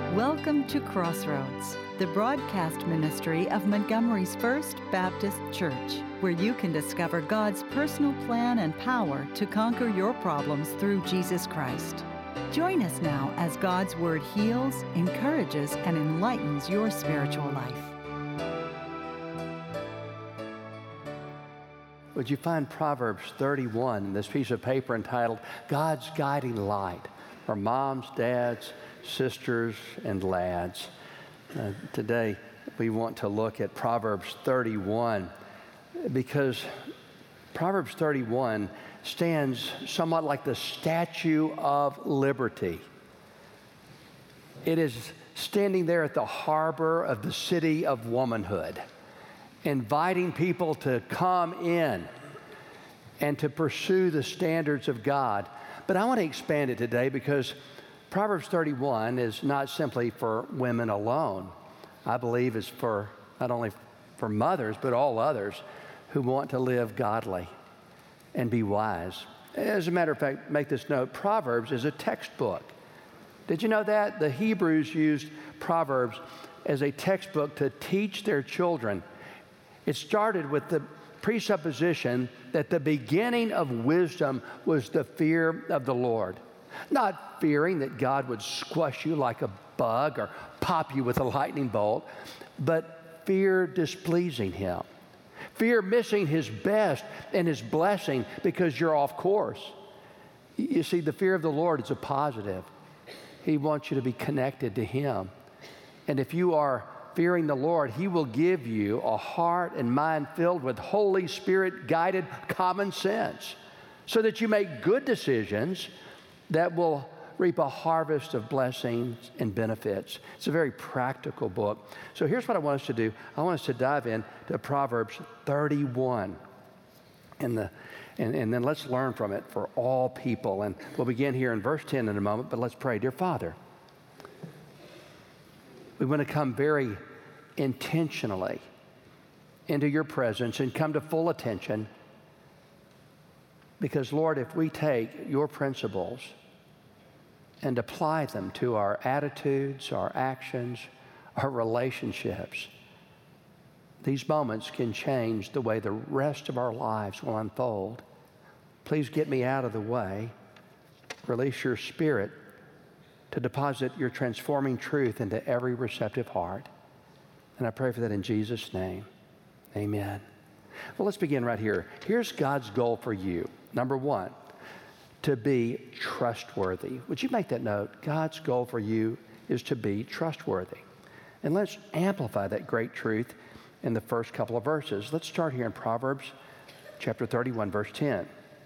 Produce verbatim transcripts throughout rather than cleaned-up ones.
Welcome to Crossroads, the broadcast ministry of Montgomery's First Baptist Church, where you can discover God's personal plan and power to conquer your problems through Jesus Christ. Join us now as God's Word heals, encourages, and enlightens your spiritual life. Would you find Proverbs thirty-one in this piece of paper entitled, God's Guiding Light, for moms, dads, sisters, and lads. Uh, today, we want to look at Proverbs thirty-one because Proverbs thirty-one stands somewhat like the Statue of Liberty. It is standing there at the harbor of the city of womanhood, inviting people to come in and to pursue the standards of God. But I want to expand it today because Proverbs thirty-one is not simply for women alone. I believe it's for not only for mothers, but all others who want to live godly and be wise. As a matter of fact, make this note, Proverbs is a textbook. Did you know that? The Hebrews used Proverbs as a textbook to teach their children. It started with the presupposition that the beginning of wisdom was the fear of the Lord. Not fearing that God would squash you like a bug or pop you with a lightning bolt, but fear displeasing Him. Fear missing His best and His blessing because you're off course. You see, the fear of the Lord is a positive. He wants you to be connected to Him. And if you are fearing the Lord, He will give you a heart and mind filled with Holy Spirit guided common sense so that you make good decisions that will reap a harvest of blessings and benefits. It's a very practical book. So here's what I want us to do. I want us to dive in to Proverbs thirty-one. And, the, and, and then let's learn from it for all people. And we'll begin here in verse ten in a moment, but let's pray. Dear Father, we want to come very intentionally into your presence and come to full attention because, Lord, if we take your principles and apply them to our attitudes, our actions, our relationships, these moments can change the way the rest of our lives will unfold. Please get me out of the way. Release your Spirit to deposit your transforming truth into every receptive heart. And I pray for that in Jesus' name. Amen. Well, let's begin right here. Here's God's goal for you. Number one, to be trustworthy. Would you make that note? God's goal for you is to be trustworthy. And let's amplify that great truth in the first couple of verses. Let's start here in Proverbs chapter thirty-one, verse ten.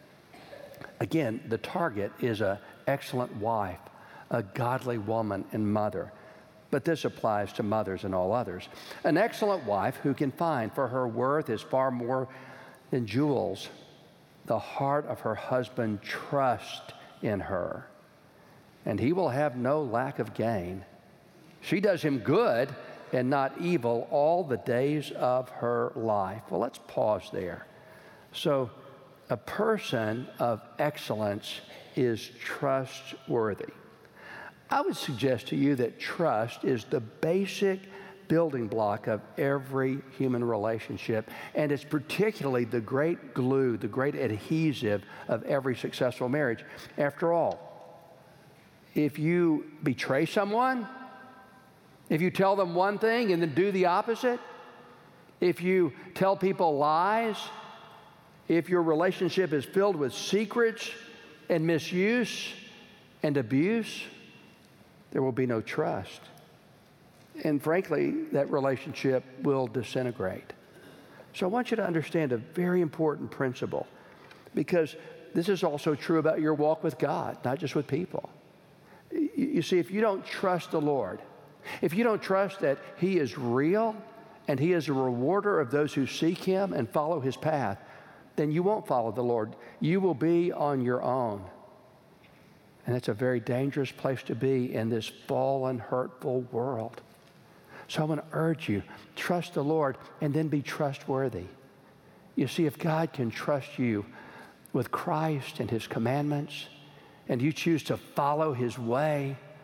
Again, the target is an excellent wife, a godly woman and mother. But this applies to mothers and all others. An excellent wife who can find, for her worth is far more than jewels. The heart of her husband trusts in her, and he will have no lack of gain. She does him good and not evil all the days of her life. Well, let's pause there. So, a person of excellence is trustworthy. I would suggest to you that trust is the basic building block of every human relationship, and it's particularly the great glue, the great adhesive of every successful marriage. After all, if you betray someone, if you tell them one thing and then do the opposite, if you tell people lies, if your relationship is filled with secrets and misuse and abuse, there will be no trust. And frankly, that relationship will disintegrate. So I want you to understand a very important principle, because this is also true about your walk with God, not just with people. You see, if you don't trust the Lord, if you don't trust that He is real and He is a rewarder of those who seek Him and follow His path, then you won't follow the Lord. You will be on your own. And it's a very dangerous place to be in this fallen, hurtful world. So I want to urge you, trust the Lord and then be trustworthy. You see, if God can trust you with Christ and His commandments, and you choose to follow His way,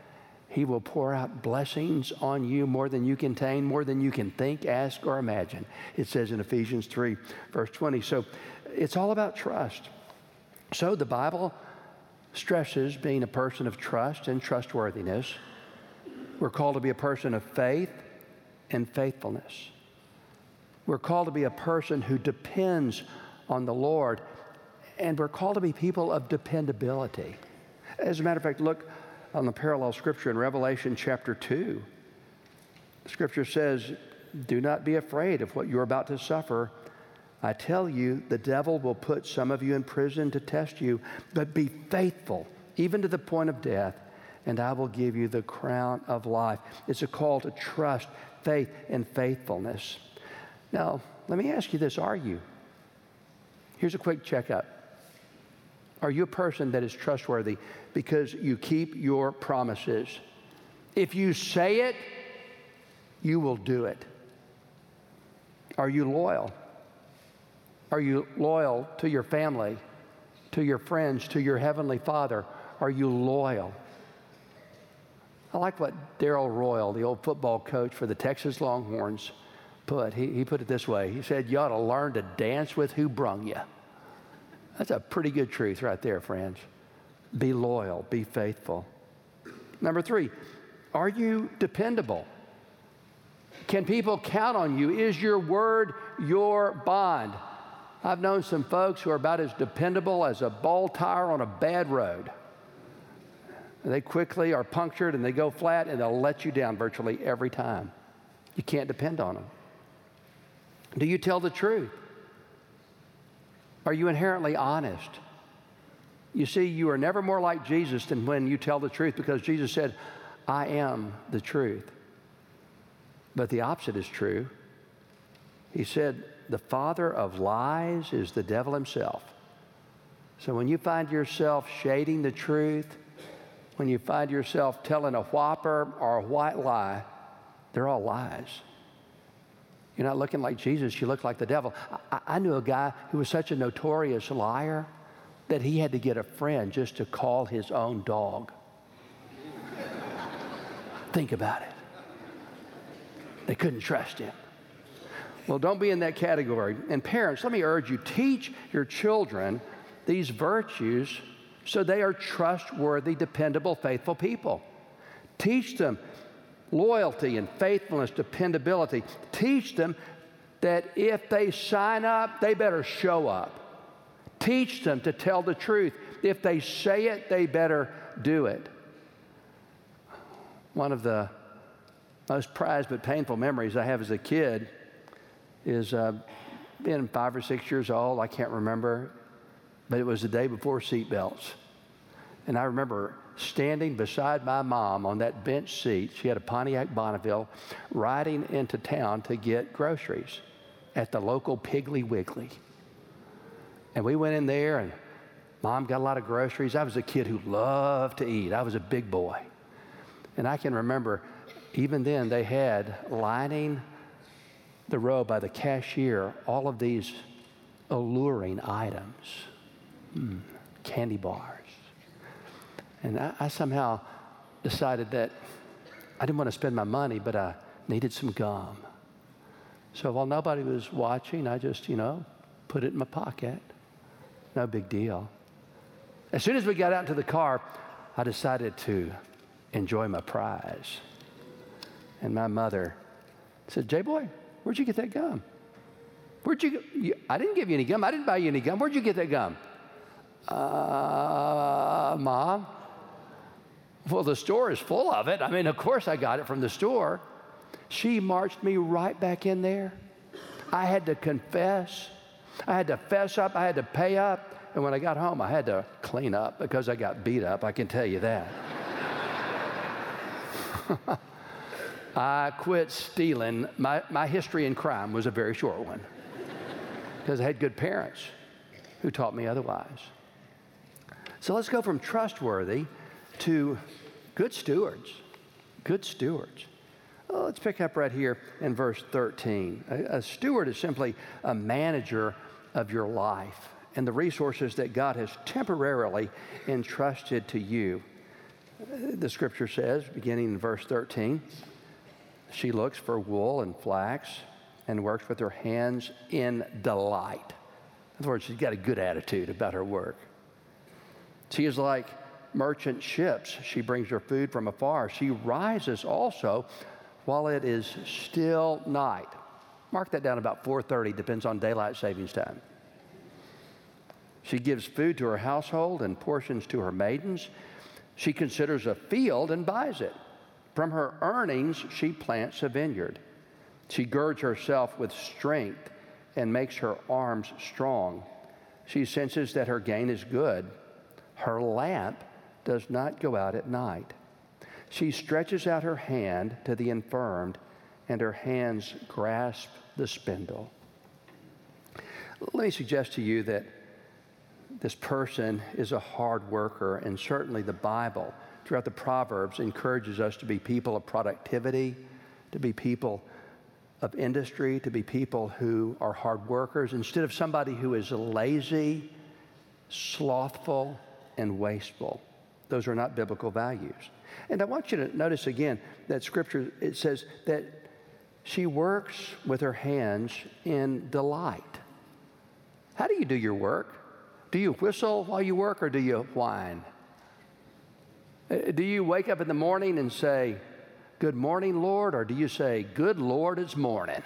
He will pour out blessings on you more than you can contain, more than you can think, ask, or imagine. It says in Ephesians three, verse twenty. So it's all about trust. So the Bible stresses being a person of trust and trustworthiness. We're called to be a person of faith and faithfulness. We're called to be a person who depends on the Lord, and we're called to be people of dependability. As a matter of fact, look on the parallel scripture in Revelation chapter two. The scripture says, do not be afraid of what you're about to suffer. I tell you, the devil will put some of you in prison to test you, but be faithful, even to the point of death, and I will give you the crown of life. It's a call to trust, faith, and faithfulness. Now, let me ask you this, are you? Here's a quick checkup. Are you a person that is trustworthy because you keep your promises? If you say it, you will do it. Are you loyal? Are you loyal to your family, to your friends, to your Heavenly Father? Are you loyal? I like what Darrell Royal, the old football coach for the Texas Longhorns, put. He, he put it this way. He said, you ought to learn to dance with who brung you. That's a pretty good truth right there, friends. Be loyal, be faithful. Number three, are you dependable? Can people count on you? Is your word your bond? I've known some folks who are about as dependable as a ball tire on a bad road. They quickly are punctured and they go flat and they'll let you down virtually every time. You can't depend on them. Do you tell the truth? Are you inherently honest? You see, you are never more like Jesus than when you tell the truth, because Jesus said, I am the truth. But the opposite is true. He said, the father of lies is the devil himself. So when you find yourself shading the truth, when you find yourself telling a whopper or a white lie, they're all lies. You're not looking like Jesus, you look like the devil. I, I knew a guy who was such a notorious liar that he had to get a friend just to call his own dog. Think about it. They couldn't trust him. Well, don't be in that category. And parents, let me urge you, teach your children these virtues so they are trustworthy, dependable, faithful people. Teach them loyalty and faithfulness, dependability. Teach them that if they sign up, they better show up. Teach them to tell the truth. If they say it, they better do it. One of the most prized but painful memories I have as a kid is uh, being five or six years old. I can't remember, but it was the day before seatbelts. And I remember standing beside my mom on that bench seat. She had a Pontiac Bonneville, riding into town to get groceries at the local Piggly Wiggly. And we went in there, and Mom got a lot of groceries. I was a kid who loved to eat. I was a big boy. And I can remember, even then, they had lining the row by the cashier all of these alluring items, mm, candy bars. And I, I somehow decided that I didn't want to spend my money, but I needed some gum. So while nobody was watching, I just, you know, put it in my pocket. No big deal. As soon as we got out into the car, I decided to enjoy my prize. And my mother said, J-Boy, where'd you get that gum? Where'd you, you, I didn't give you any gum. I didn't buy you any gum. Where'd you get that gum? Uh, Mom? Well, the store is full of it. I mean, of course I got it from the store. She marched me right back in there. I had to confess. I had to fess up. I had to pay up. And when I got home, I had to clean up because I got beat up. I can tell you that. I quit stealing. My, my history in crime was a very short one because I had good parents who taught me otherwise. So let's go from trustworthy to good stewards. Good stewards. Well, let's pick up right here in verse thirteen. A, a steward is simply a manager of your life and the resources that God has temporarily entrusted to you. The scripture says, beginning in verse thirteen, she looks for wool and flax and works with her hands in delight. In other words, she's got a good attitude about her work. She is like merchant ships. She brings her food from afar. She rises also while it is still night. Mark that down about four thirty, depends on daylight savings time. She gives food to her household and portions to her maidens. She considers a field and buys it. From her earnings, she plants a vineyard. She girds herself with strength and makes her arms strong. She senses that her gain is good. Her lamp does not go out at night. She stretches out her hand to the infirmed, and her hands grasp the spindle. Let me suggest to you that this person is a hard worker, and certainly the Bible, throughout the Proverbs, encourages us to be people of productivity, to be people of industry, to be people who are hard workers, instead of somebody who is lazy, slothful, and wasteful. Those are not biblical values. And I want you to notice again that scripture, it says that she works with her hands in delight. How do you do your work? Do you whistle while you work, or do you whine? Do you wake up in the morning and say, "Good morning, Lord," or do you say, "Good Lord, it's morning"?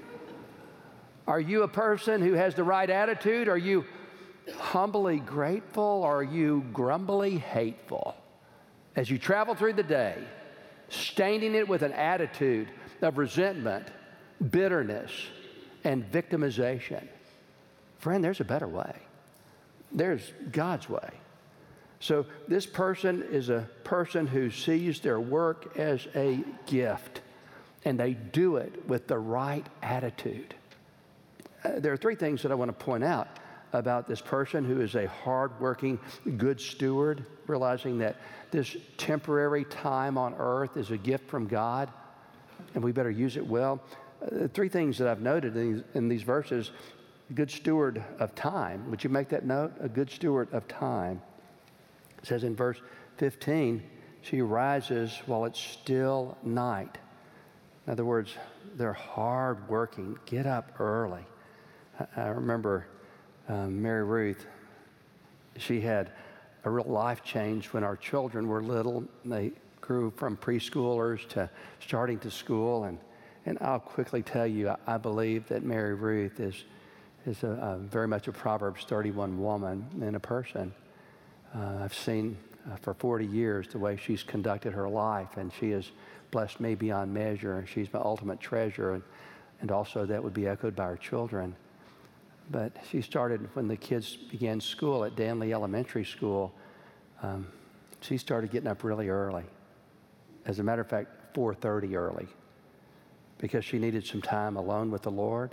Are you a person who has the right attitude? Are you humbly grateful, or are you grumbly hateful? As you travel through the day, staining it with an attitude of resentment, bitterness, and victimization. Friend, there's a better way. There's God's way. So this person is a person who sees their work as a gift, and they do it with the right attitude. Uh, there are three things that I want to point out about this person who is a hardworking, good steward, realizing that this temporary time on earth is a gift from God, and we better use it well. Uh, three things that I've noted in these, in these verses. Good steward of time. Would you make that note? A good steward of time. It says in verse fifteen, she rises while it's still night. In other words, they're hardworking. Get up early. I, I remember um, Mary Ruth. She had a real life change when our children were little. They grew from preschoolers to starting to school. And, and I'll quickly tell you, I, I believe that Mary Ruth is is a, a very much a Proverbs thirty-one woman and a person. Uh, I've seen uh, for forty years the way she's conducted her life, and she has blessed me beyond measure, and she's my ultimate treasure, and, and also that would be echoed by our children. But she started when the kids began school at Danley Elementary School. Um, she started getting up really early. As a matter of fact, four thirty early, because she needed some time alone with the Lord.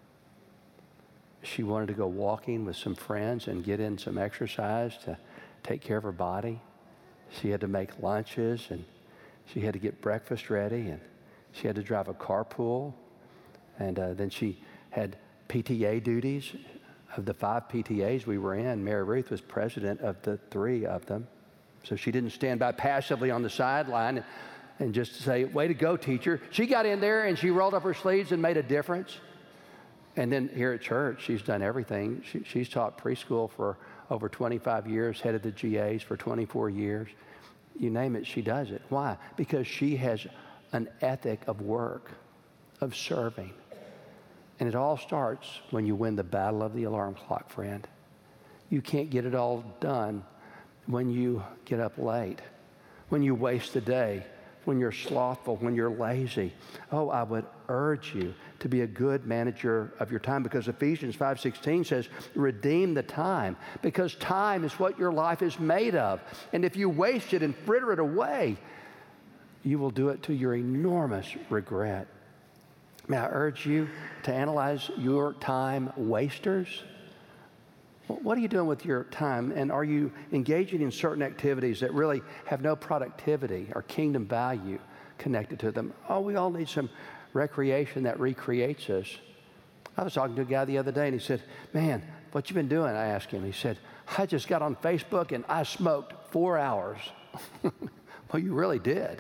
She wanted to go walking with some friends and get in some exercise to take care of her body. She had to make lunches, and she had to get breakfast ready, and she had to drive a carpool. And uh, then she had P T A duties. Of the five P T As we were in, Mary Ruth was president of the three of them. So she didn't stand by passively on the sideline and, and just say, "Way to go, teacher." She got in there and she rolled up her sleeves and made a difference. And then here at church, she's done everything. She, she's taught preschool for over twenty-five years, headed the G As for twenty-four years. You name it, she does it. Why? Because she has an ethic of work, of serving. And it all starts when you win the battle of the alarm clock, friend. You can't get it all done when you get up late, when you waste the day, when you're slothful, when you're lazy. Oh, I would urge you to be a good manager of your time, because Ephesians five sixteen says, redeem the time, because time is what your life is made of. And if you waste it and fritter it away, you will do it to your enormous regret. May I urge you to analyze your time wasters? What are you doing with your time? And are you engaging in certain activities that really have no productivity or kingdom value connected to them? Oh, we all need some recreation that recreates us. I was talking to a guy the other day, and he said, "Man, what you been doing?" I asked him. He said, "I just got on Facebook and I smoked four hours." Well, you really did.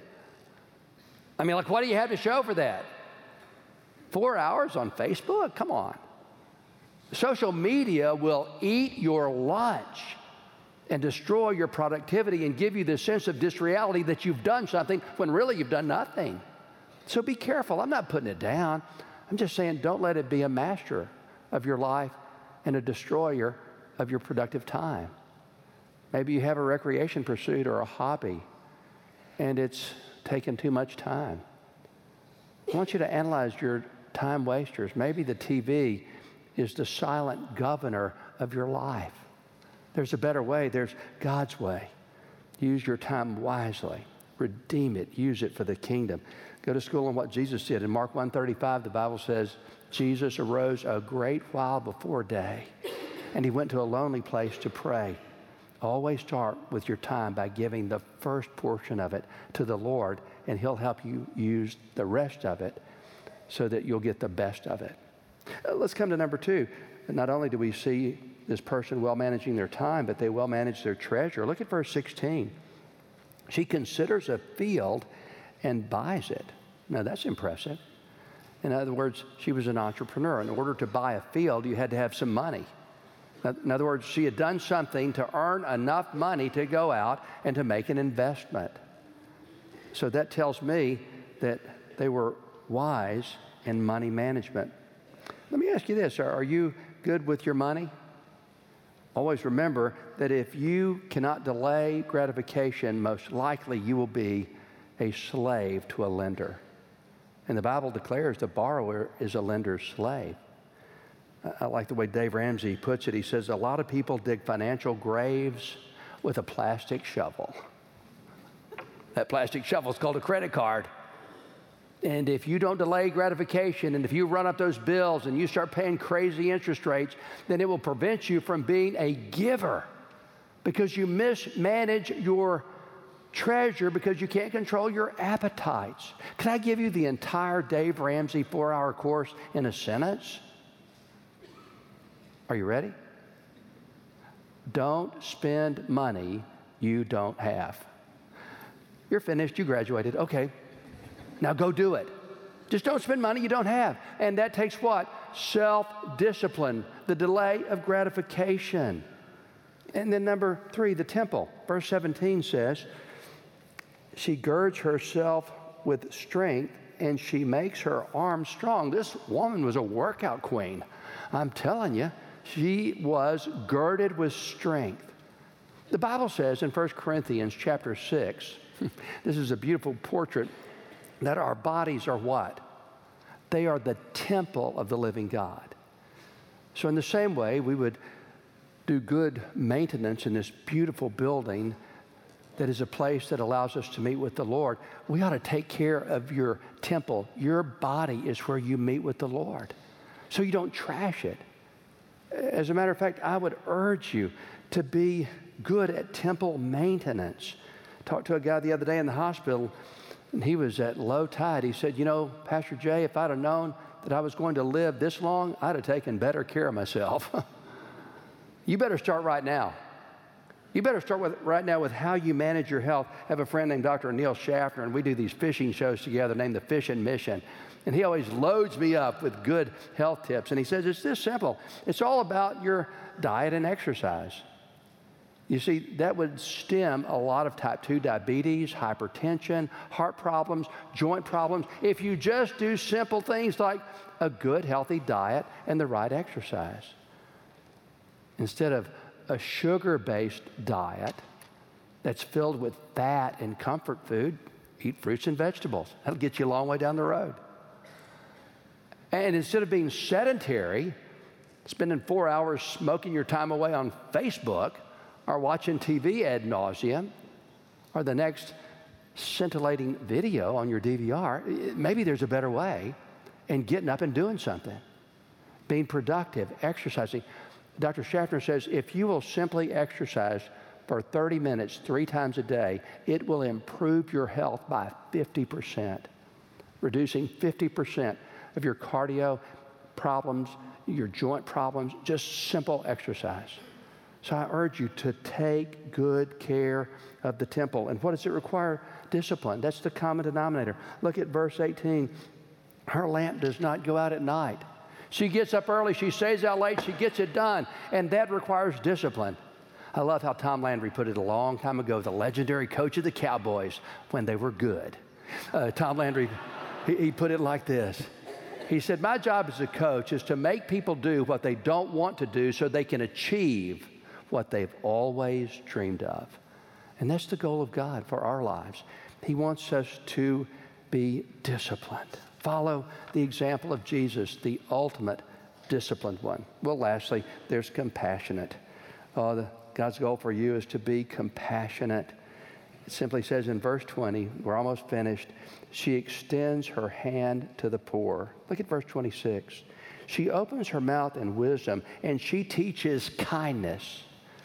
I mean, like, what do you have to show for that? Four hours on Facebook? Come on. Social media will eat your lunch and destroy your productivity and give you this sense of disreality that you've done something when really you've done nothing. So be careful. I'm not putting it down. I'm just saying don't let it be a master of your life and a destroyer of your productive time. Maybe you have a recreation pursuit or a hobby, and it's taken too much time. I want you to analyze your time wasters. Maybe the T V is the silent governor of your life. There's a better way. There's God's way. Use your time wisely. Redeem it. Use it for the kingdom. Go to school on what Jesus did. In Mark one thirty-five, the Bible says, Jesus arose a great while before day, and he went to a lonely place to pray. Always start with your time by giving the first portion of it to the Lord, and he'll help you use the rest of it so that you'll get the best of it. Uh, let's come to number two. Not only do we see this person well managing their time, but they well manage their treasure. Look at verse sixteen. She considers a field and buys it. Now, that's impressive. In other words, she was an entrepreneur. In order to buy a field, you had to have some money. In other words, she had done something to earn enough money to go out and to make an investment. So that tells me that they were wise in money management. Let me ask you this. Are you good with your money? Always remember that if you cannot delay gratification, most likely you will be a slave to a lender. And the Bible declares the borrower is a lender's slave. I like the way Dave Ramsey puts it. He says, a lot of people dig financial graves with a plastic shovel. That plastic shovel is called a credit card. And if you don't delay gratification, and if you run up those bills and you start paying crazy interest rates, then it will prevent you from being a giver because you mismanage your treasure because you can't control your appetites. Can I give you the entire Dave Ramsey four-hour course in a sentence? Are you ready? Don't spend money you don't have. You're finished, you graduated, okay. Now go do it. Just don't spend money you don't have. And that takes what? Self-discipline, the delay of gratification. And then number three, the temple. Verse seventeen says, she girds herself with strength and she makes her arms strong. This woman was a workout queen. I'm telling you, she was girded with strength. The Bible says in First Corinthians chapter six, this is a beautiful portrait, that our bodies are what? They are the temple of the living God. So in the same way, we would do good maintenance in this beautiful building that is a place that allows us to meet with the Lord. We ought to take care of your temple. Your body is where you meet with the Lord, so you don't trash it. As a matter of fact, I would urge you to be good at temple maintenance. Talked to a guy the other day in the hospital, and he was at low tide. He said, you know, Pastor Jay, if I'd have known that I was going to live this long, I'd have taken better care of myself. You better start right now. You better start with right now with how you manage your health. I have a friend named Doctor Neil Schaffner, and we do these fishing shows together named The Fishing Mission. And he always loads me up with good health tips. And he says, it's this simple. It's all about your diet and exercise. You see, that would stem a lot of type two diabetes, hypertension, heart problems, joint problems, if you just do simple things like a good, healthy diet and the right exercise. Instead of a sugar-based diet that's filled with fat and comfort food, eat fruits and vegetables. That'll get you a long way down the road. And instead of being sedentary, spending four hours smoking your time away on Facebook, or watching T V ad nauseum, or the next scintillating video on your D V R, maybe there's a better way, and getting up and doing something, being productive, exercising. Doctor Schaffner says if you will simply exercise for thirty minutes three times a day, it will improve your health by fifty percent, reducing fifty percent of your cardio problems, your joint problems, just simple exercise. So I urge you to take good care of the temple. And what does it require? Discipline. That's the common denominator. Look at verse eighteen. Her lamp does not go out at night. She gets up early, she stays out late, she gets it done. And that requires discipline. I love how Tom Landry put it a long time ago, the legendary coach of the Cowboys when they were good. Uh, Tom Landry, he, he put it like this. He said, my job as a coach is to make people do what they don't want to do so they can achieve what they've always dreamed of. And that's the goal of God for our lives. He wants us to be disciplined. Follow the example of Jesus, the ultimate disciplined one. Well, lastly, there's compassionate. Oh, the, God's goal for you is to be compassionate. It simply says in verse twenty, we're almost finished, she extends her hand to the poor. Look at verse twenty-six. She opens her mouth in wisdom, and she teaches kindness.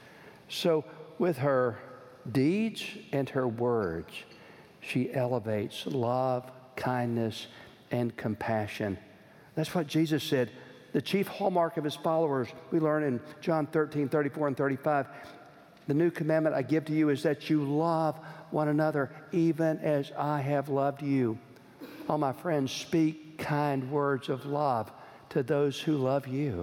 So with her deeds and her words, she elevates love, kindness, and compassion. That's what Jesus said. The chief hallmark of his followers, we learn in John thirteen, thirty-four and thirty-five, the new commandment I give to you is that you love one another even as I have loved you. Oh, my friends, speak kind words of love to those who love you.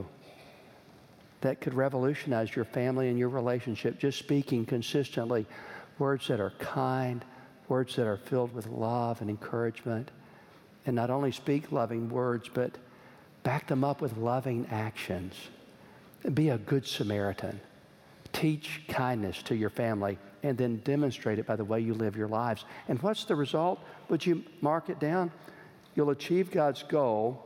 That could revolutionize your family and your relationship, just speaking consistently words that are kind, words that are filled with love and encouragement. And not only speak loving words, but back them up with loving actions. Be a good Samaritan. Teach kindness to your family and then demonstrate it by the way you live your lives. And what's the result? Would you mark it down? You'll achieve God's goal,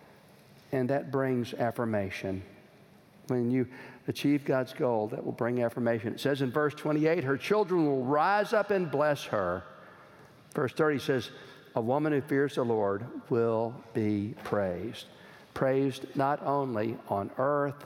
and that brings affirmation. When you achieve God's goal, that will bring affirmation. It says in verse twenty-eight, her children will rise up and bless her. Verse thirty says, a woman who fears the Lord will be praised. Praised not only on earth,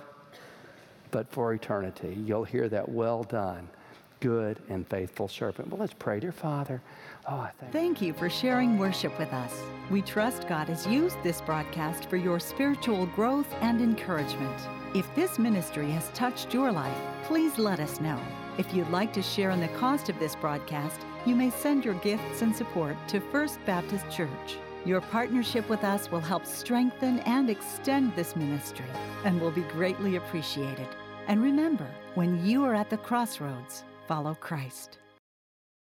but for eternity. You'll hear that, well done, good and faithful servant. Well, let's pray. Dear Father, oh, I thank, thank you for sharing worship with us. We trust God has used this broadcast for your spiritual growth and encouragement. If this ministry has touched your life, please let us know. If you'd like to share in the cost of this broadcast, you may send your gifts and support to First Baptist Church. Your partnership with us will help strengthen and extend this ministry and will be greatly appreciated. And remember, when you are at the crossroads, follow Christ.